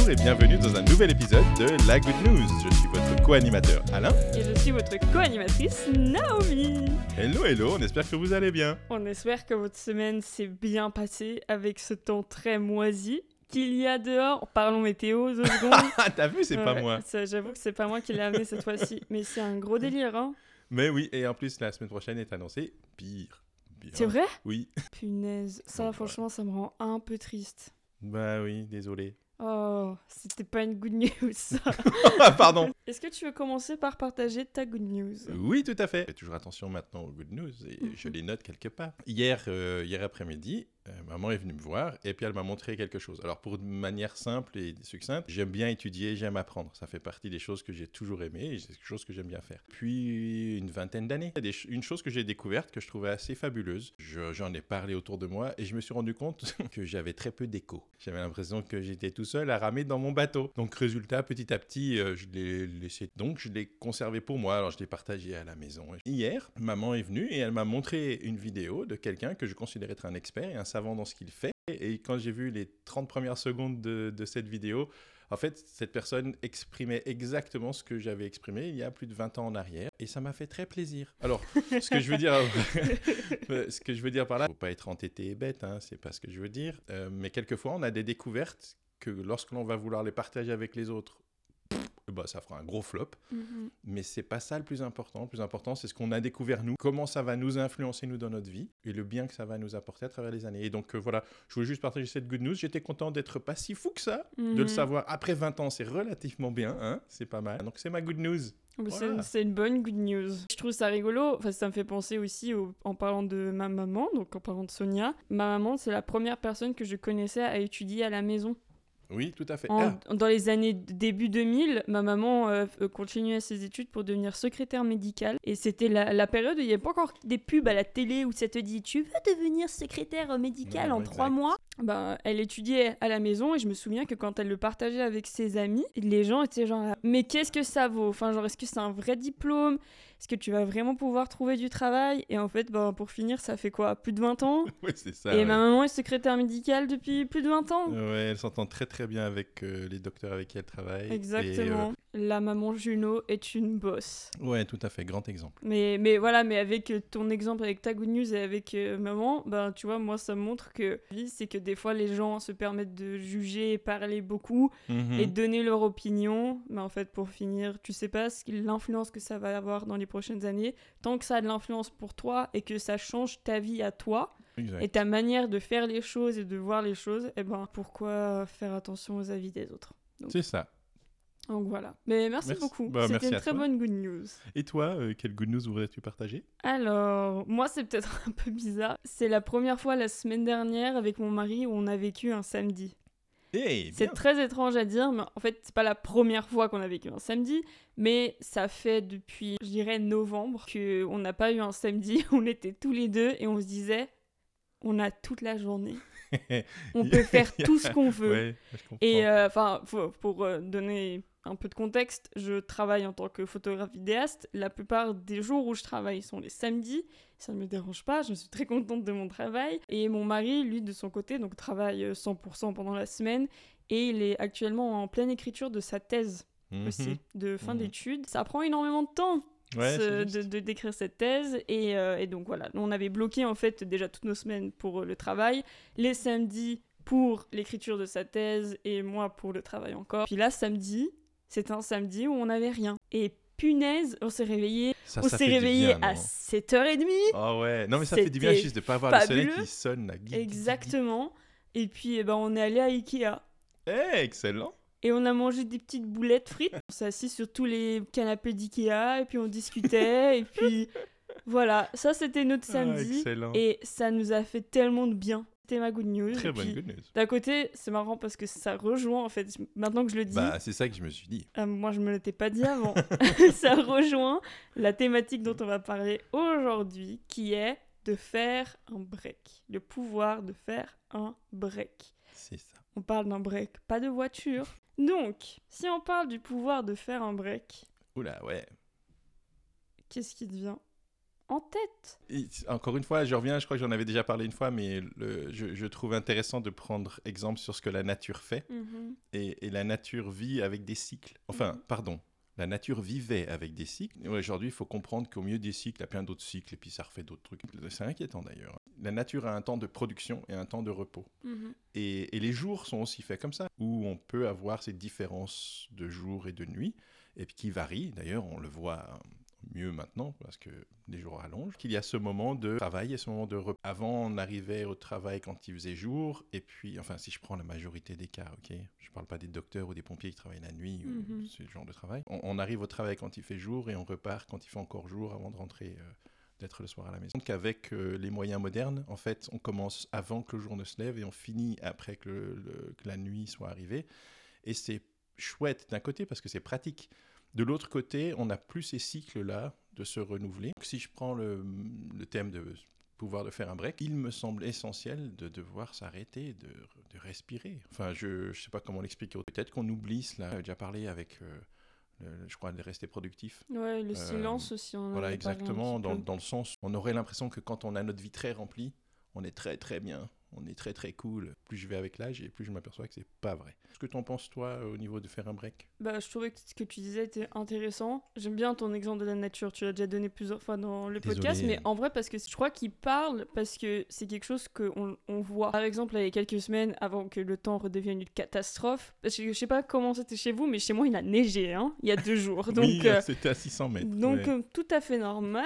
et bienvenue dans un nouvel épisode de La Good News. Je suis votre co-animateur Alain. Et je suis votre co-animatrice Naomi. Hello, on espère que vous allez bien. On espère que votre semaine s'est bien passée avec ce temps très moisi qu'il y a dehors. Parlons météo, 2 secondes. T'as vu, c'est pas moi. J'avoue que c'est pas moi qui l'ai amené cette fois-ci, mais c'est un gros délire, hein. Mais oui, et en plus, la semaine prochaine est annoncée pire. C'est vrai ? Oui. Punaise, ça Donc, franchement, ça me rend un peu triste. Bah oui, désolé. Oh, c'était pas une good news, ça. Pardon. Est-ce que tu veux commencer par partager ta good news ? Oui, tout à fait. Fais toujours attention maintenant aux good news et je les note quelque part. Hier après-midi, maman est venue me voir et puis elle m'a montré quelque chose. Alors pour de manière simple et succincte, j'aime bien étudier, j'aime apprendre. Ça fait partie des choses que j'ai toujours aimées et c'est quelque chose que j'aime bien faire. Puis une vingtaine d'années, une chose que j'ai découverte que je trouvais assez fabuleuse. J'en ai parlé autour de moi et je me suis rendu compte que j'avais très peu d'écho. J'avais l'impression que j'étais tout seul à ramer dans mon bateau. Donc résultat, petit à petit, je l'ai laissé. Donc je l'ai conservé pour moi. Alors je l'ai partagé à la maison. Hier, maman est venue et elle m'a montré une vidéo de quelqu'un que je considérais être un expert et un savant dans ce qu'il fait. Et quand j'ai vu les 30 premières secondes de cette vidéo, en fait, cette personne exprimait exactement ce que j'avais exprimé il y a plus de 20 ans en arrière. Et ça m'a fait très plaisir. Alors, ce que je veux dire par là, il ne faut pas être entêté et bête, hein, c'est pas ce que je veux dire. Mais quelquefois, on a des découvertes que lorsque l'on va vouloir les partager avec les autres, bah, ça fera un gros flop. Mais c'est pas ça le plus important. Le plus important, c'est ce qu'on a découvert nous, comment ça va nous influencer nous dans notre vie et le bien que ça va nous apporter à travers les années. Et donc voilà, je voulais juste partager cette good news. J'étais content d'être pas si fou que ça, de le savoir. Après 20 ans, c'est relativement bien, hein, c'est pas mal. Donc c'est ma good news. Voilà. C'est une bonne good news. Je trouve ça rigolo. Enfin, ça me fait penser aussi en parlant de ma maman, donc en parlant de Sonia. Ma maman, c'est la première personne que je connaissais à étudier à la maison. Oui, tout à fait. Dans les années début 2000, ma maman continuait ses études pour devenir secrétaire médicale. Et c'était la période où il n'y avait pas encore des pubs à la télé où ça te dit « Tu veux devenir secrétaire médicale en 3 mois ?» Ben, elle étudiait à la maison et je me souviens que quand elle le partageait avec ses amis, les gens étaient genre « Mais qu'est-ce que ça vaut ? Enfin, genre, est-ce que c'est un vrai diplôme ? Est-ce que tu vas vraiment pouvoir trouver du travail ?» Et en fait, ben, pour finir, ça fait quoi ? Plus de 20 ans ? Oui, c'est ça. Et ma maman est secrétaire médicale depuis plus de 20 ans. Ouais, elle s'entend très très bien avec les docteurs avec qui elle travaille. Exactement. La maman Juno est une boss. Ouais, tout à fait, grand exemple. Mais voilà, mais avec ton exemple, avec ta good news et avec maman, ben tu vois, moi ça me montre que la vie, c'est que des fois les gens se permettent de juger et parler beaucoup et donner leur opinion. Mais en fait, pour finir, tu sais pas l'influence que ça va avoir dans les prochaines années. Tant que ça a de l'influence pour toi et que ça change ta vie à toi, exact. Et ta manière de faire les choses et de voir les choses, eh ben pourquoi faire attention aux avis des autres ? C'est ça. Donc voilà. Mais merci beaucoup. Bah, c'était merci une à très toi. bonne good news. Et toi, quelle good news voudrais-tu partager ? Alors, moi c'est peut-être un peu bizarre. C'est la première fois la semaine dernière avec mon mari où on a vécu un samedi. Hey, C'est très étrange à dire, mais en fait c'est pas la première fois qu'on a vécu un samedi, mais ça fait depuis, je dirais, novembre qu'on n'a pas eu un samedi où on était tous les deux et on se disait, on a toute la journée. On peut faire tout ce qu'on veut. Ouais, je comprends. Et pour donner un peu de contexte, je travaille en tant que photographe vidéaste. La plupart des jours où je travaille sont les samedis. Ça ne me dérange pas, je suis très contente de mon travail. Et mon mari, lui, de son côté, donc travaille 100% pendant la semaine. Et il est actuellement en pleine écriture de sa thèse aussi, de fin d'études. Ça prend énormément de temps. Ouais, d'écrire cette thèse et donc voilà, on avait bloqué en fait déjà toutes nos semaines pour le travail, les samedis pour l'écriture de sa thèse et moi pour le travail encore. Puis là samedi, c'est un samedi où on n'avait rien et punaise, on s'est réveillé à 7h30. Ah ouais, non mais ça fait du bien juste de pas avoir fabuleux. Le soleil qui sonne là. Exactement. Et puis on est allé à Ikea. Excellent. Et on a mangé des petites boulettes frites. On s'est assis sur tous les canapés d'Ikea et puis on discutait. Et puis voilà, ça c'était notre samedi. Excellent. Et ça nous a fait tellement de bien. C'était ma good news. Très bonne good news. D'un côté, c'est marrant parce que ça rejoint en fait. Maintenant que je le dis. Bah, c'est ça que je me suis dit. Moi, je me l'étais pas dit avant. Ça rejoint la thématique dont on va parler aujourd'hui qui est de faire un break. Le pouvoir de faire un break. C'est ça. On parle d'un break, pas de voiture. Donc, si on parle du pouvoir de faire un break... Oula, ouais. Qu'est-ce qui te vient en tête. Et encore une fois, je reviens, je crois que j'en avais déjà parlé une fois, mais je trouve intéressant de prendre exemple sur ce que la nature fait. Et la nature vit avec des cycles. Enfin, pardon. La nature vivait avec des cycles. Et aujourd'hui, il faut comprendre qu'au milieu des cycles, il y a plein d'autres cycles et puis ça refait d'autres trucs. C'est inquiétant d'ailleurs. La nature a un temps de production et un temps de repos. Et les jours sont aussi faits comme ça, où on peut avoir ces différences de jour et de nuit, et puis qui varient. D'ailleurs, on le voit mieux maintenant, parce que les jours rallongent, qu'il y a ce moment de travail et ce moment de repos. Avant, on arrivait au travail quand il faisait jour, et puis, enfin, si je prends la majorité des cas, ok, je parle pas des docteurs ou des pompiers qui travaillent la nuit, ou ce genre de travail. On arrive au travail quand il fait jour, et on repart quand il fait encore jour, avant de rentrer, d'être le soir à la maison. Donc avec les moyens modernes, en fait, on commence avant que le jour ne se lève, et on finit après que la nuit soit arrivée, et c'est chouette d'un côté, parce que c'est pratique. De l'autre côté, on n'a plus ces cycles-là de se renouveler. Donc, si je prends le thème de pouvoir de faire un break, il me semble essentiel de devoir s'arrêter, de respirer. Enfin, je ne sais pas comment l'expliquer. Peut-être qu'on oublie cela. J'ai déjà parlé avec, je crois, de rester productif. Ouais, le silence aussi. Voilà, exactement. Dans le sens, on aurait l'impression que quand on a notre vie très remplie, on est très très bien. On est très très cool. Plus je vais avec l'âge et plus je m'aperçois que c'est pas vrai. Qu'est-ce que t'en penses toi au niveau de faire un break ? Je trouvais que ce que tu disais était intéressant. J'aime bien ton exemple de la nature. Tu l'as déjà donné plusieurs fois dans le podcast, mais en vrai parce que je crois qu'il parle parce que c'est quelque chose qu'on voit. Par exemple, il y a quelques semaines avant que le temps redevienne une catastrophe. Parce que je sais pas comment c'était chez vous, mais chez moi il a neigé, il y a 2 jours. Donc, oui, c'était à 600 mètres. Donc tout à fait normal.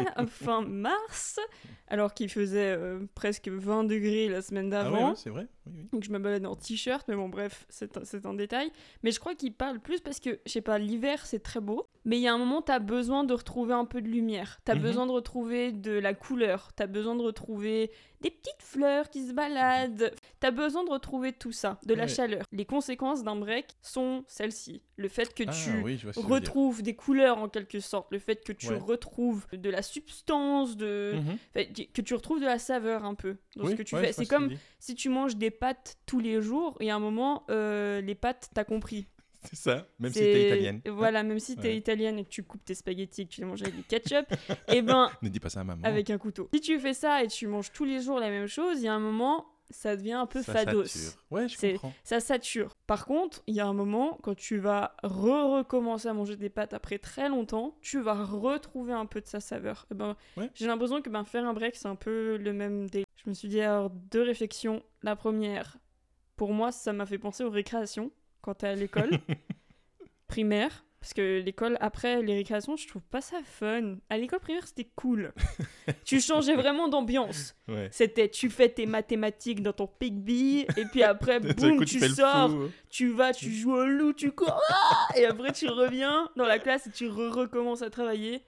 Fin mars. Alors qu'il faisait presque 20 degrés la semaine d'avant. Ah ouais, c'est vrai. Oui. Donc je me balade en t-shirt, mais bon bref, c'est un détail. Mais je crois qu'il parle plus parce que, je sais pas, l'hiver c'est très beau, mais il y a un moment t'as besoin de retrouver un peu de lumière, t'as besoin de retrouver de la couleur, t'as besoin de retrouver des petites fleurs qui se baladent, t'as besoin de retrouver tout ça, de la chaleur. Les conséquences d'un break sont celles-ci. Le fait que tu retrouves des couleurs en quelque sorte, le fait que tu retrouves de la substance, que tu retrouves de la saveur un peu dans ce que tu fais. C'est comme si tu manges des pâtes tous les jours et à un moment, les pâtes, t'as compris. C'est ça, même si t'es italienne. Voilà, même si t'es italienne et que tu coupes tes spaghettis et que tu les manges avec du ketchup, et ben... Ne dis pas ça à maman. Avec un couteau. Si tu fais ça et tu manges tous les jours la même chose, il y a un moment, ça devient un peu fados. Sature. Ouais, je comprends. Ça sature. Par contre, il y a un moment, quand tu vas recommencer à manger des pâtes après très longtemps, tu vas retrouver un peu de sa saveur. Et j'ai l'impression que faire un break, c'est un peu le même délire. Je me suis dit, alors, 2 réflexions. La première, pour moi, ça m'a fait penser aux récréations. Quand t'es à l'école primaire, parce que l'école, après les récréations, je trouve pas ça fun. À l'école primaire, c'était cool. Tu changeais vraiment d'ambiance. C'était, tu fais tes mathématiques dans ton Pigby, et puis après, boum, tu sors, tu vas, tu joues au loup, tu cours, et après tu reviens dans la classe et tu recommences à travailler.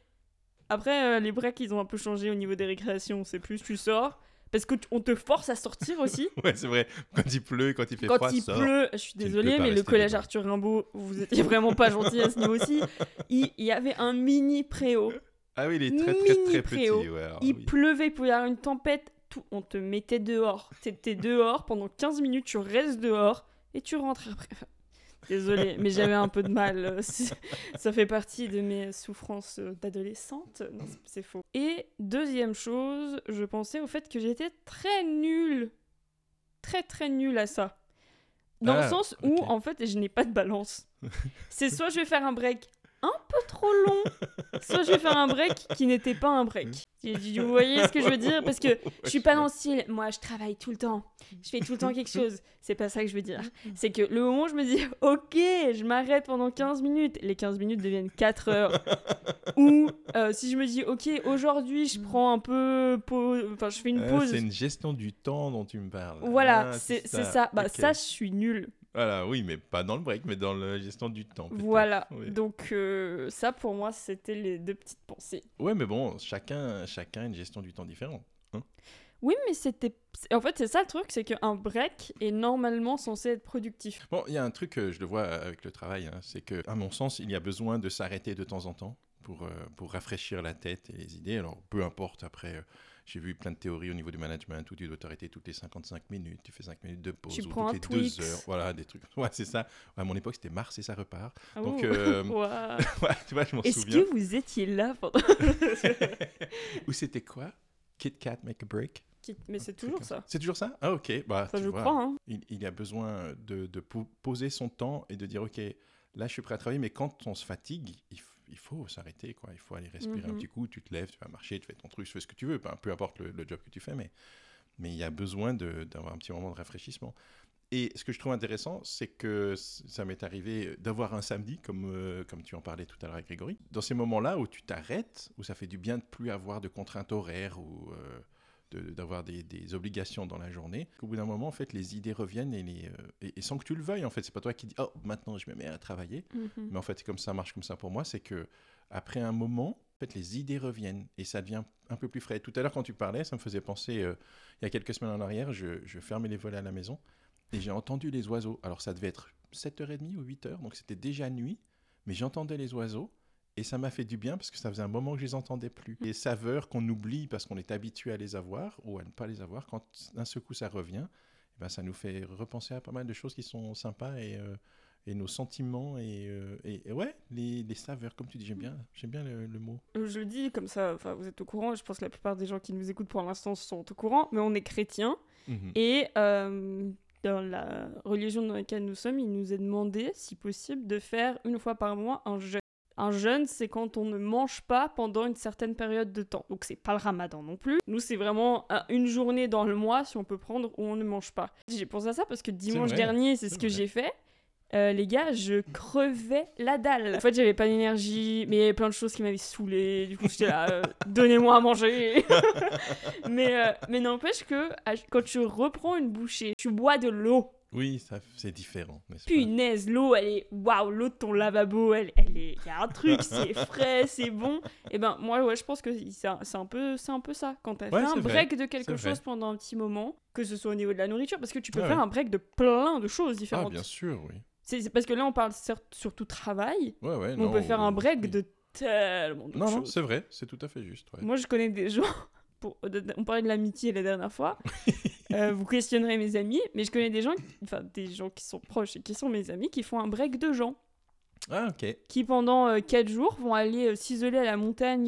Après, les breaks, ils ont un peu changé au niveau des récréations. C'est plus, tu sors... Parce qu'on te force à sortir aussi. Ouais, c'est vrai. Quand il pleut, quand il fait froid, quand il pleut, je suis désolée, mais le collège Arthur Rimbaud, vous étiez vraiment pas gentil à ce niveau-ci. Il y avait un mini préau. Ah oui, il est très très très petit. Ouais, il pleuvait, il pouvait y avoir une tempête. On te mettait dehors. T'étais dehors pendant 15 minutes, tu restes dehors et tu rentres après. Désolée, mais j'avais un peu de mal. Ça fait partie de mes souffrances d'adolescente. Non, c'est faux. Et deuxième chose, je pensais au fait que j'étais très nulle. Très très nulle à ça. Dans le sens où, en fait, je n'ai pas de balance. C'est soit je vais faire un break un peu trop long, soit je vais faire un break qui n'était pas un break. Vous voyez ce que je veux dire ? Parce que je suis pas dans le style, moi je travaille tout le temps, je fais tout le temps quelque chose. C'est pas ça que je veux dire. C'est que le moment où je me dis, ok, je m'arrête pendant 15 minutes, les 15 minutes deviennent 4 heures. Ou si je me dis, ok, aujourd'hui je prends un peu, je fais une pause. C'est une gestion du temps dont tu me parles. Voilà, c'est ça. Ça, je suis nulle. Voilà, oui, mais pas dans le break, mais dans la gestion du temps. Peut-être. Voilà, donc ça pour moi c'était les 2 petites pensées. Ouais, mais bon, chacun a une gestion du temps différente. Oui, mais en fait c'est ça le truc, c'est qu'un break est normalement censé être productif. Bon, il y a un truc, je le vois avec le travail, c'est qu'à mon sens, il y a besoin de s'arrêter de temps en temps pour rafraîchir la tête et les idées. Alors, peu importe après... J'ai vu plein de théories au niveau du management où tu dois t'arrêter toutes les 55 minutes, tu fais 5 minutes de pause, Tu ou prends toutes un les Twix. 2 heures. Voilà, des trucs. Ouais, c'est ça. Ouais, à mon époque, c'était Mars et ça repart. Ah, Donc, Ouah. ouais, tu vois, je m'en Est-ce souviens. que vous étiez là pendant... Ou c'était quoi? Kit Kat Make a Break? Mais c'est toujours ça. C'est toujours ça? Ah, ok. Bah, Ça, tu je vois, crois. Hein. il a besoin de poser son temps et de dire, ok, là, je suis prêt à travailler, mais quand on se fatigue, il faut s'arrêter, quoi. Il faut aller respirer un petit coup, tu te lèves, tu vas marcher, tu fais ton truc, tu fais ce que tu veux, peu importe le job que tu fais, mais il y a besoin d'avoir un petit moment de rafraîchissement. Et ce que je trouve intéressant, c'est que ça m'est arrivé d'avoir un samedi, comme tu en parlais tout à l'heure avec Grégory, dans ces moments-là où tu t'arrêtes, où ça fait du bien de plus avoir de contraintes horaires ou d'avoir des obligations dans la journée, qu'au bout d'un moment, en fait, les idées reviennent et sans que tu le veuilles, en fait. C'est pas toi qui dis « Oh, maintenant, je me mets à travailler ». Mais en fait, c'est comme ça marche comme ça pour moi, c'est que après un moment, en fait, les idées reviennent et ça devient un peu plus frais. Tout à l'heure, quand tu parlais, ça me faisait penser, il y a quelques semaines en arrière, je fermais les volets à la maison et j'ai entendu les oiseaux. Alors, ça devait être 7h30 ou 8h, donc c'était déjà nuit, mais j'entendais les oiseaux. Et ça m'a fait du bien parce que ça faisait un moment que je les entendais plus. Les saveurs qu'on oublie parce qu'on est habitué à les avoir ou à ne pas les avoir, quand d'un seul coup ça revient, ben ça nous fait repenser à pas mal de choses qui sont sympas et nos sentiments et ouais, les saveurs, comme tu dis, j'aime bien le mot. Je le dis comme ça, enfin, vous êtes au courant, je pense que la plupart des gens qui nous écoutent pour l'instant sont au courant, mais on est chrétiens et dans la religion dans laquelle nous sommes, il nous est demandé, si possible, de faire une fois par mois un jeûne. Un jeûne, c'est quand on ne mange pas pendant une certaine période de temps. Donc c'est pas le ramadan non plus. Nous, c'est vraiment une journée dans le mois, si on peut prendre, où on ne mange pas. J'ai pensé à ça parce que dimanche dernier, c'est ce que j'ai fait. Les gars, je crevais la dalle. En fait, j'avais pas d'énergie, mais il y avait plein de choses qui m'avaient saoulée. Du coup, j'étais là, donnez-moi à manger. mais n'empêche que quand tu reprends une bouchée, tu bois de l'eau. Oui, c'est différent, n'est-ce pas? Punaise, l'eau, elle est... Waouh, l'eau de ton lavabo, elle est... Il y a un truc, c'est frais, c'est bon. Et ben, moi, ouais, je pense que c'est un peu ça. Quand t'as fait un break de quelque chose pendant un petit moment, que ce soit au niveau de la nourriture, parce que tu peux faire un break de plein de choses différentes. Ah, bien sûr, oui. C'est parce que là, on parle surtout travail, mais on peut faire un break de tellement de choses. Non, c'est vrai, c'est tout à fait juste. Ouais. Moi, je connais des gens... On parlait de l'amitié la dernière fois. Vous questionnerez mes amis, mais je connais des gens qui sont proches et qui sont mes amis, qui font un break de gens. Ah, ok. Qui pendant 4 jours vont aller s'isoler à la montagne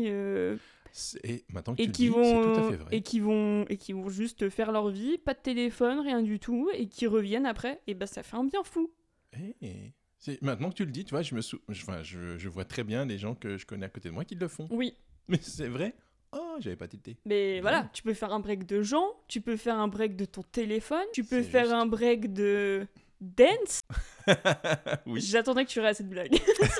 et maintenant que tu le dis, c'est tout à fait vrai. Et qui vont juste faire leur vie, pas de téléphone, rien du tout, et qui reviennent après, et ben ça fait un bien fou. Maintenant que tu le dis, tu vois, je vois très bien les gens que je connais à côté de moi qui le font. Oui. Mais c'est vrai. Oh, j'avais pas tilté. Mais voilà, tu peux faire un break de gens, tu peux faire un break de ton téléphone, tu peux faire un break de dance. Oui. J'attendais que tu réasses cette blague.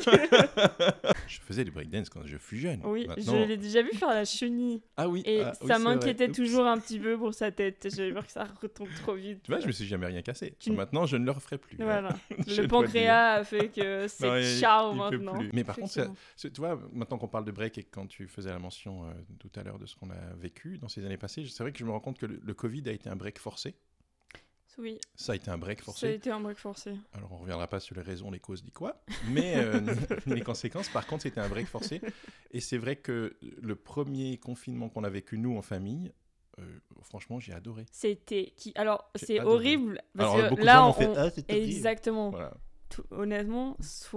Je faisais du breakdance quand je fus jeune. Oui, maintenant... je l'ai déjà vu faire la chenille. Ah oui. Et ça m'inquiétait toujours un petit peu pour sa tête. J'avais peur que ça retombe trop vite. Tu vois, je me suis jamais rien cassé. Maintenant, je ne le referai plus. Voilà. Le pancréas a fait que c'est ciao maintenant. Mais par contre, tu vois, maintenant qu'on parle de break et quand tu faisais la mention tout à l'heure de ce qu'on a vécu dans ces années passées, c'est vrai que je me rends compte que le Covid a été un break forcé. Oui. Ça a été un break forcé. Ça a été un break forcé. Alors, on ne reviendra pas sur les raisons, les causes, quoi, mais les conséquences. Par contre, c'était un break forcé. Et c'est vrai que le premier confinement qu'on a vécu, nous, en famille, franchement, j'ai adoré. Alors, c'est horrible. Parce alors, que là, c'est terrible. Exactement. Voilà. Honnêtement,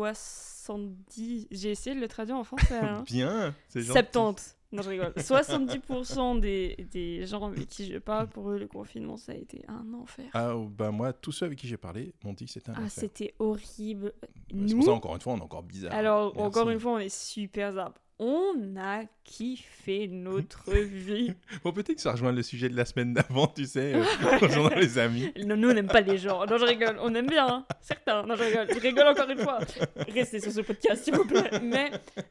70... J'ai essayé de le traduire en français. Hein. Bien, c'est gentil. 70. Non, je rigole. 70% des gens avec qui je parle, pour eux, le confinement, ça a été un enfer. Ah, bah moi, tous ceux avec qui j'ai parlé m'ont dit que c'était un enfer. Ah, c'était horrible. C'est pour ça, encore une fois, on est encore bizarre. Alors, encore une fois, on est super zarb. On a kiffé notre vie. Bon, peut-être que ça rejoint le sujet de la semaine d'avant, tu sais, rejoindre les amis. Non, nous, on n'aime pas les gens. Non, je rigole. On aime bien, hein. Certains. Non, je rigole. Je rigole encore une fois. Restez sur ce podcast, s'il vous plaît. Mais...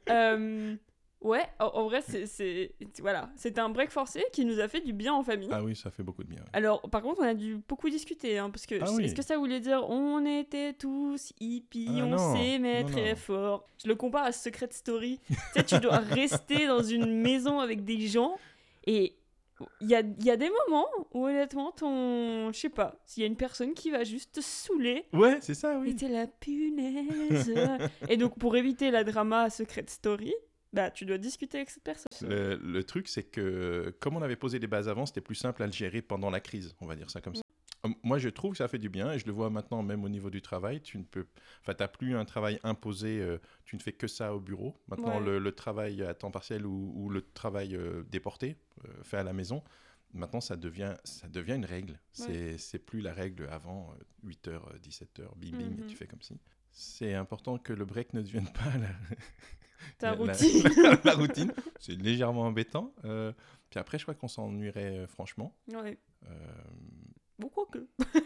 ouais, en vrai, voilà, c'était un break forcé qui nous a fait du bien en famille. Ah oui, ça fait beaucoup de bien. Ouais. Alors, par contre, on a dû beaucoup discuter, hein, parce que est-ce que ça voulait dire on était tous hippies, on s'aimait très fort. Je le compare à Secret Story. Tu sais, tu dois rester dans une maison avec des gens et il y a des moments où honnêtement, je sais pas, s'il y a une personne qui va juste te saouler. Ouais, c'est ça, oui. Et t'es la punaise. Et donc, pour éviter la drama Secret Story, bah tu dois discuter avec cette personne. Le truc, c'est que comme on avait posé les bases avant, c'était plus simple à le gérer pendant la crise, on va dire ça comme ça. Moi, je trouve que ça fait du bien et je le vois maintenant même au niveau du travail. Tu n'as plus un travail imposé, tu ne fais que ça au bureau. Maintenant, Ouais. le travail à temps partiel ou le travail déporté, fait à la maison, maintenant, ça devient une règle. Ouais. C'est plus la règle avant, 8h, 17h, bing, bing, et Mhm. tu fais comme si. C'est important que le break ne devienne pas Ta la routine. la routine. C'est légèrement embêtant. Puis après, je crois qu'on s'ennuierait franchement. Ouais. Euh, Bon, quoique.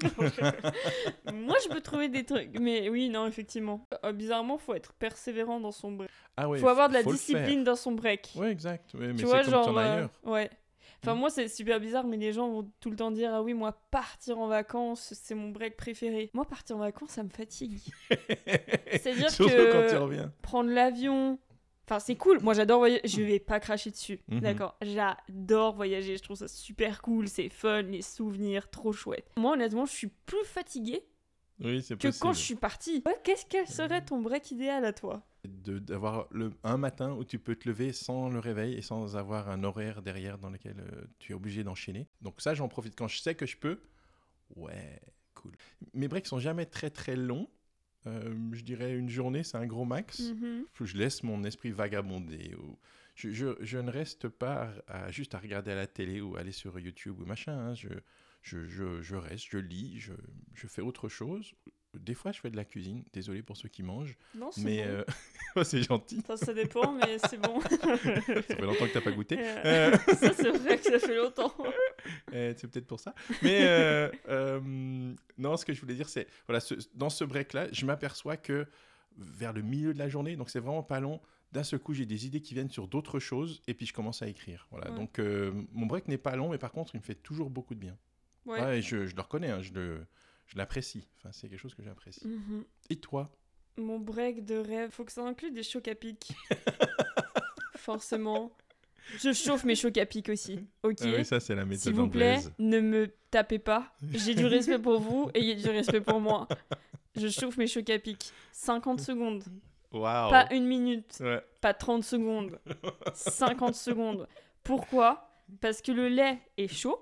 Moi, je peux trouver des trucs. Mais oui, non, effectivement. Bizarrement, faut être persévérant dans son break. Ah ouais, Faut avoir de la faut le discipline dans son break. faire. Ouais, exact. Ouais, mais Tu c'est vois, comme genre. tu en as ailleurs. Ouais. Enfin, Mm. moi, c'est super bizarre, mais les gens vont tout le temps dire: ah oui, moi, partir en vacances, c'est mon break préféré. Moi, partir en vacances, ça me fatigue. C'est-à-dire Surtout que- quand tu reviens. Prendre l'avion. Enfin, c'est cool. Moi, j'adore voyager. Je vais pas cracher dessus. Mhm. D'accord. J'adore voyager. Je trouve ça super cool. C'est fun. Les souvenirs, trop chouette. Moi, honnêtement, je suis plus fatiguée Oui, c'est que possible. quand je suis partie. Ouais, quel serait ton break idéal à toi? D'avoir un matin où tu peux te lever sans le réveil et sans avoir un horaire derrière dans lequel tu es obligé d'enchaîner. Donc ça, j'en profite quand je sais que je peux. Ouais, cool. Mes breaks sont jamais très très longs. Je dirais une journée, c'est un gros max. Mhm. Je laisse mon esprit vagabonder. Je ne reste pas juste à regarder à la télé ou aller sur YouTube ou machin. Hein. Je reste, je lis, je fais autre chose. Des fois, je fais de la cuisine. Désolé pour ceux qui mangent. Non, c'est Mais bon. oh, c'est gentil. Enfin, ça dépend, mais c'est bon. Ça fait longtemps que tu n'as pas goûté. Ça, c'est vrai que ça fait longtemps. C'est peut-être pour ça. Mais non, ce que je voulais dire, c'est voilà, dans ce break-là, je m'aperçois que vers le milieu de la journée, donc c'est vraiment pas long, d'un seul coup, j'ai des idées qui viennent sur d'autres choses et puis je commence à écrire. Voilà. Ouais. Donc mon break n'est pas long, mais par contre, il me fait toujours beaucoup de bien. Ouais. Ouais, et je le reconnais, hein, je l'apprécie. Enfin, c'est quelque chose que j'apprécie. Mhm. Et toi? Mon break de rêve, faut que ça inclue des chocs à pic. Forcément. Je chauffe mes chocs à pic aussi. Ok. Ah oui, ça, c'est la méthode S'il vous plaît, anglaise. ne me tapez pas. J'ai du respect pour vous et il y a du respect pour moi. Je chauffe mes chocs à pic. 50 secondes. Waouh! Pas 1 minute. Ouais. Pas 30 secondes. 50 secondes. Pourquoi? Parce que le lait est chaud.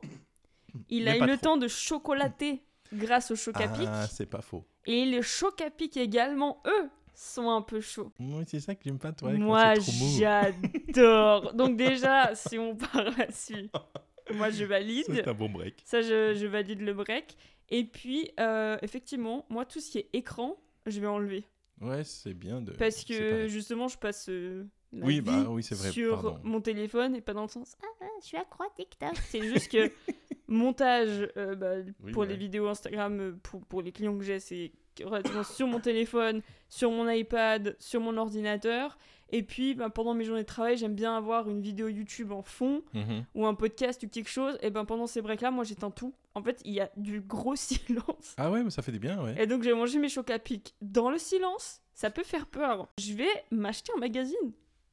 Il Mais a eu pas le trop. temps de chocolater grâce au choc à pic. Ah, c'est pas faux. Et les chocs à pic également, eux, sont un peu chauds. Oui, c'est ça que j'aime pas, toi. Moi, quand c'est trop mou. j'adore. Donc déjà, si on part là-dessus, moi, je Ça, valide. c'est un bon break. Ça, je valide le break. Et puis, effectivement, moi, tout ce qui est écran, je vais enlever. Ouais, c'est bien de. Parce que, séparer. justement, je passe ma Oui, vie bah oui, c'est vrai. sur Pardon. mon téléphone et pas dans le sens « Ah, je suis accro à TikTok ». C'est juste que montage Oui, pour ouais. les vidéos Instagram, pour les clients que j'ai, c'est relativement sur mon téléphone, sur mon iPad, sur mon ordinateur. Et puis, pendant mes journées de travail, j'aime bien avoir une vidéo YouTube en fond Mhm. ou un podcast ou quelque chose. Et pendant ces breaks-là, moi, j'éteins tout. En fait, il y a du gros silence. Ah ouais, mais ça fait du bien, ouais. Et donc, j'ai mangé mes chocs à pic dans le silence. Ça peut faire peur. Je vais m'acheter un magazine.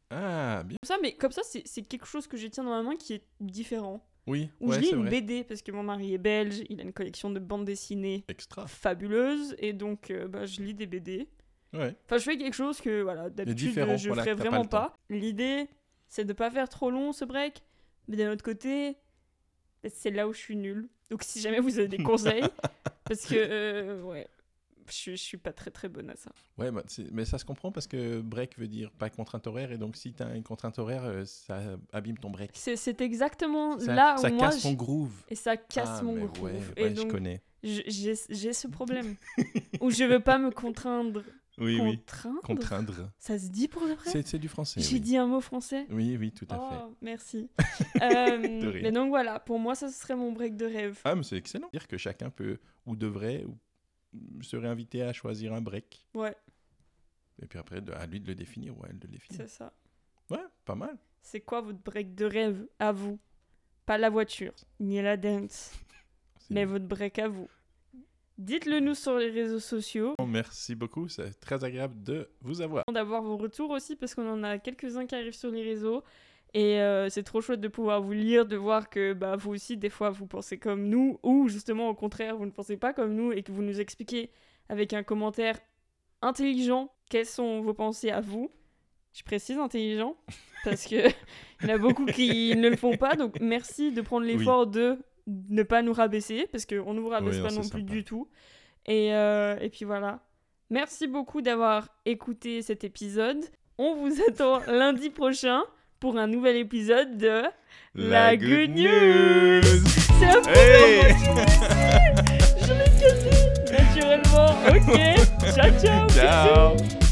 Ah, bien. Comme ça, c'est quelque chose que je tiens dans ma main qui est différent. Oui, Où ouais, je lis c'est une vrai. BD parce que mon mari est belge, il a une collection de bandes dessinées Extra. fabuleuses et donc je lis des BD. Ouais. Enfin, je fais quelque chose que voilà, d'habitude différent, je voilà, ferais que t'as pas vraiment le temps. pas. L'idée, c'est de pas faire trop long ce break, mais d'un autre côté, c'est là où je suis nulle. Donc si jamais vous avez des conseils, parce que ouais, je suis pas très très bonne à ça. Ouais, mais ça se comprend parce que break veut dire pas contrainte horaire et donc si t'as une contrainte horaire, ça abîme ton break. C'est exactement Ça, là ça où moi casse ton groove. et ça casse Ah, mon mais groove. ouais, Et ouais, je donc connais. j'ai ce problème où je veux pas me contraindre. Oui, oui. Contraindre. Contraindre. Ça se dit pour de vrai? C'est du français. J'ai Oui. dit un mot français. Oui, oui, tout à fait. Oh, merci. rien. Mais donc voilà, pour moi, ça ce serait mon break de rêve. Ah, mais c'est excellent. Dire que chacun peut ou devrait ou serait invité à choisir un break. Ouais, Et puis après, à lui de le définir ou à elle de le définir. c'est ça. Ouais, pas mal. C'est quoi votre break de rêve à vous? Pas la voiture, ni la dance, C'est mais votre break à vous. Dites-le nous sur les réseaux sociaux. Merci beaucoup, c'est très agréable de vous avoir. D'avoir vos retours aussi, parce qu'on en a quelques-uns qui arrivent sur les réseaux. Et c'est trop chouette de pouvoir vous lire, de voir que vous aussi, des fois, vous pensez comme nous, ou justement, au contraire, vous ne pensez pas comme nous, et que vous nous expliquez avec un commentaire intelligent quelles sont vos pensées à vous. Je précise intelligent, parce qu'il y en a beaucoup qui ne le font pas. Donc, merci de prendre l'effort de ne pas nous rabaisser, parce qu'on ne vous rabaisse pas non plus sympa. du tout. Et puis voilà. Merci beaucoup d'avoir écouté cet épisode. On vous attend lundi prochain pour un nouvel épisode de La Good News. C'est un peu je l'ai cassé naturellement. Ok, ciao ciao. Ciao.